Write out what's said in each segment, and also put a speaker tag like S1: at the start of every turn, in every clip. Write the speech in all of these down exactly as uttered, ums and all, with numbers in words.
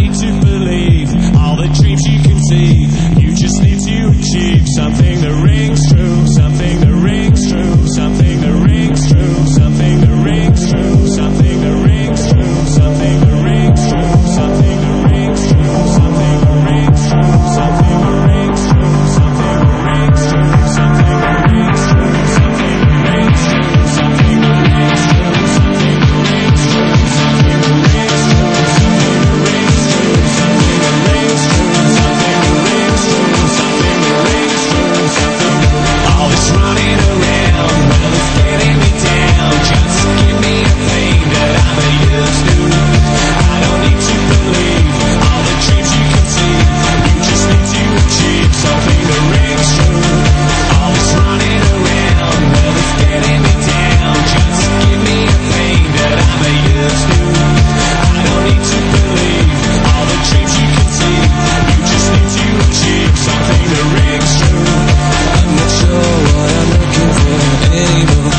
S1: need to believe all the dreams you conceive. You just need to achieve something that rings true, something that rings true, something that rings true, something that rings true, something that rings true, something that rings true, something that rings true, something that rings true, something that rings true, something that rings true, something that rings true, something that rings true, something that rings true, something that rings true, something that rings true, something that rings true, something that rings true, something that rings true, something that rings true, something that all this running around, well it's getting me down. Just give me a thing that I'm a used to. I don't need to believe all the dreams you conceive. You just need to achieve something that rings true. All this running around, well it's getting me down. Just give me a thing that I'm a used to. I don't need to believe all the dreams you conceive. You just need to achieve something that rings true. I'm not sure what I'm looking for anymore.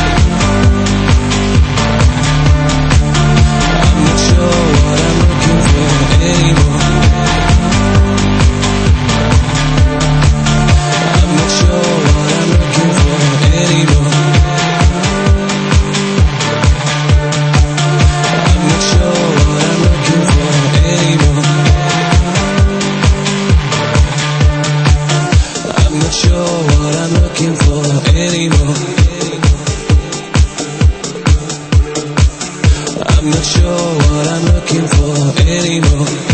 S1: I'm not sure what I'm looking for anymore. I'm not sure what I'm looking for anymore. I'm not sure what I'm looking for anymore. I'm not sure what I'm looking for anymore. I'm not sure what I'm looking for anymore.